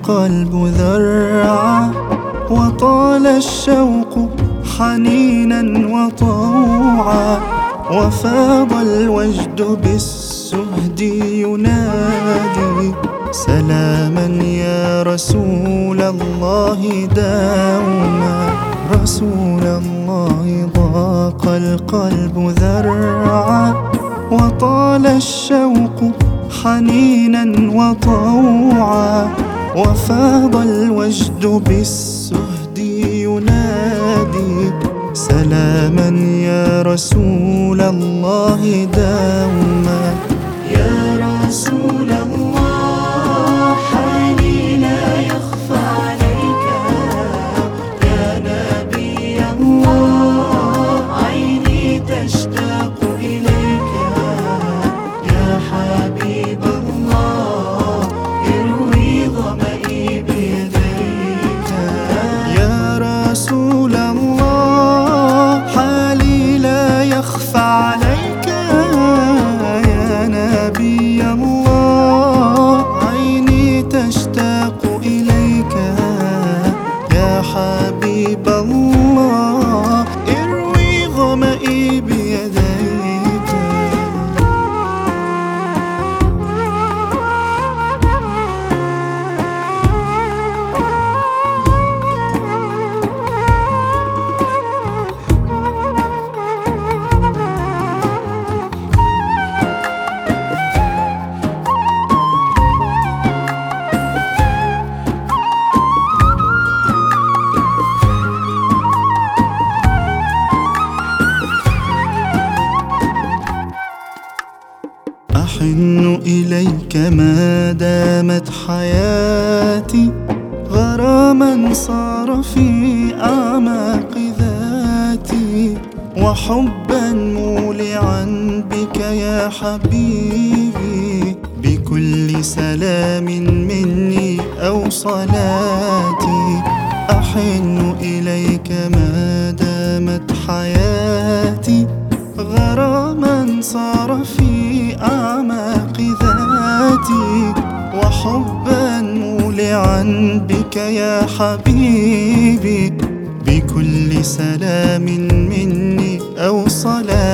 القلب ذرعا، وطال الشوق حنينا وطوعا، وفاض الوجد بالسهد ينادي سلاما يا رسول الله دوما. رسول الله ضاق القلب ذرعا، وطال الشوق حنينا وطوعا، وفاض الوجد بالسهد ينادي سلاما يا رسول الله دوما. يا رسول الله حالي لا يخفى عليك، يا نبي الله عيني تشتاق إليك، يا حبيب الله اروي ظمئي بيديك. يا رسول الله حالي لا يخفى عليك، يا نبي الله عيني تشتاق إليك، يا حبيب الله اروي ظمئي بيديك. أحن إليك ما دامت حياتي، غراما صار في أعماق ذاتي، وحبا مولعا بك يا حبيبي، بكل سلام مني أو صلاتي. أحن إليك ما دامت حياتي، غراما صار في أعماق ذاتي، وحبا مولعا بك يا حبيبي، بكل سلام مني أو صلاة.